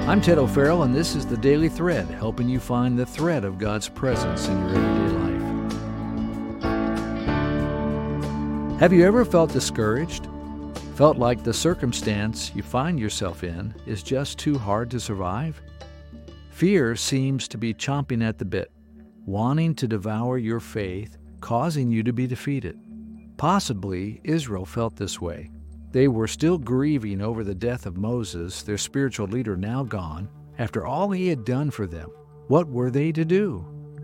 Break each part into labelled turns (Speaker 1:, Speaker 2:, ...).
Speaker 1: I'm Ted O'Farrell, and this is The Daily Thread, helping you find the thread of God's presence in your everyday life. Have you ever felt discouraged? Felt like the circumstance you find yourself in is just too hard to survive? Fear seems to be chomping at the bit, wanting to devour your faith, causing you to be defeated. Possibly Israel felt this way. They were still grieving over the death of Moses, their spiritual leader now gone, after all he had done for them. What were they to do?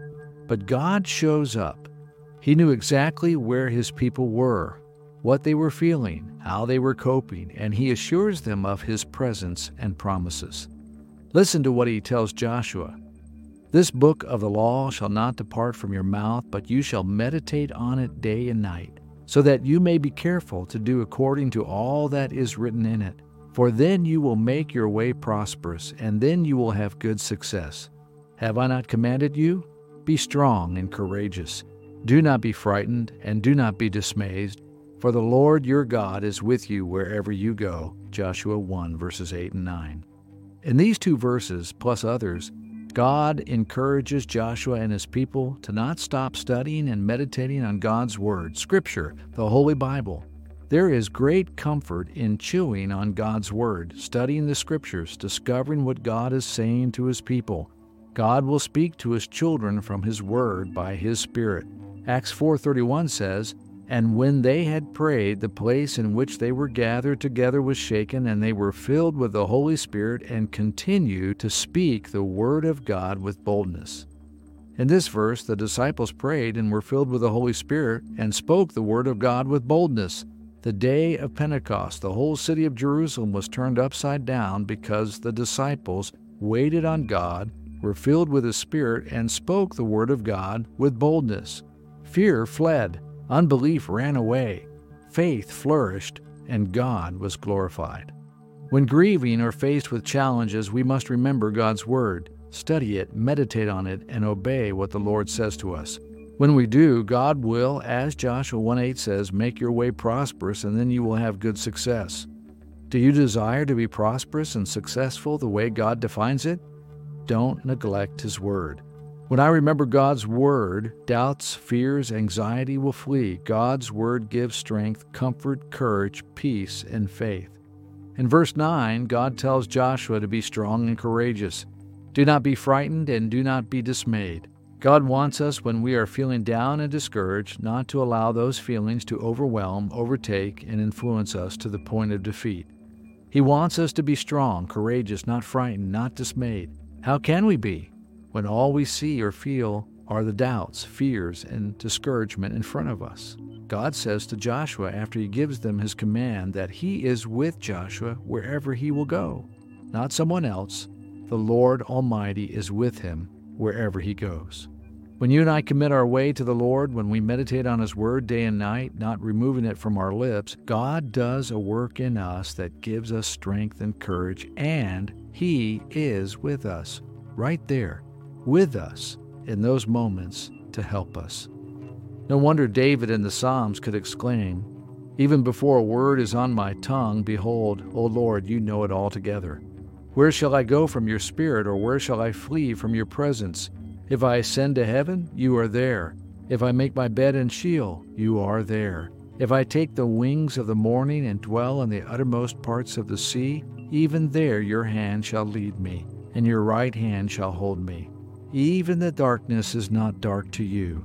Speaker 1: But God shows up. He knew exactly where his people were, what they were feeling, how they were coping, and he assures them of his presence and promises. Listen to what he tells Joshua. This book of the law shall not depart from your mouth, but you shall meditate on it day and night, so that you may be careful to do according to all that is written in it. For then you will make your way prosperous, and then you will have good success. Have I not commanded you? Be strong and courageous. Do not be frightened, and do not be dismayed, for the Lord your God is with you wherever you go. Joshua 1, verses 8 and 9. In these two verses, plus others, God encourages Joshua and his people to not stop studying and meditating on God's Word, Scripture, the Holy Bible. There is great comfort in chewing on God's Word, studying the Scriptures, discovering what God is saying to his people. God will speak to his children from his Word by his Spirit. Acts 4:31 says, "And when they had prayed, the place in which they were gathered together was shaken, and they were filled with the Holy Spirit and continued to speak the word of God with boldness." In this verse, the disciples prayed and were filled with the Holy Spirit and spoke the word of God with boldness. The day of Pentecost, the whole city of Jerusalem was turned upside down because the disciples waited on God, were filled with his Spirit, and spoke the word of God with boldness. Fear fled. Unbelief ran away, faith flourished, and God was glorified. When grieving or faced with challenges, we must remember God's Word, study it, meditate on it, and obey what the Lord says to us. When we do, God will, as Joshua 1:8 says, make your way prosperous, and then you will have good success. Do you desire to be prosperous and successful the way God defines it? Don't neglect his Word. When I remember God's Word, doubts, fears, anxiety will flee. God's Word gives strength, comfort, courage, peace, and faith. In verse 9, God tells Joshua to be strong and courageous. Do not be frightened and do not be dismayed. God wants us, when we are feeling down and discouraged, not to allow those feelings to overwhelm, overtake, and influence us to the point of defeat. He wants us to be strong, courageous, not frightened, not dismayed. How can we be when all we see or feel are the doubts, fears, and discouragement in front of us? God says to Joshua after he gives them his command that he is with Joshua wherever he will go, not someone else. The Lord Almighty is with him wherever he goes. When you and I commit our way to the Lord, when we meditate on his word day and night, not removing it from our lips, God does a work in us that gives us strength and courage, and he is with us, right there, with us in those moments to help us. No wonder David in the Psalms could exclaim, "Even before a word is on my tongue, behold, O Lord, you know it altogether. Where shall I go from your spirit, or where shall I flee from your presence? If I ascend to heaven, you are there. If I make my bed in Sheol, you are there. If I take the wings of the morning and dwell in the uttermost parts of the sea, even there your hand shall lead me, and your right hand shall hold me. Even the darkness is not dark to you."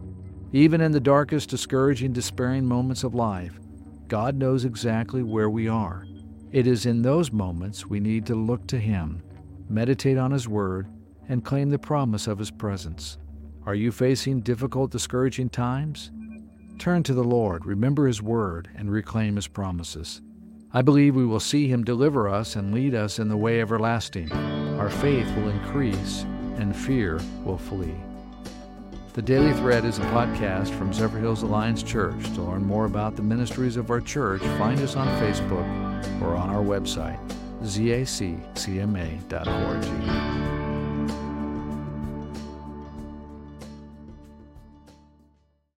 Speaker 1: Even in the darkest, discouraging, despairing moments of life, God knows exactly where we are. It is in those moments we need to look to him, meditate on his word, and claim the promise of his presence. Are you facing difficult, discouraging times? Turn to the Lord, remember his word, and reclaim his promises. I believe we will see him deliver us and lead us in the way everlasting. Our faith will increase, and fear will flee. The Daily Thread is a podcast from Zephyrhills Alliance Church. To learn more about the ministries of our church, find us on Facebook or on our website, zaccma.org.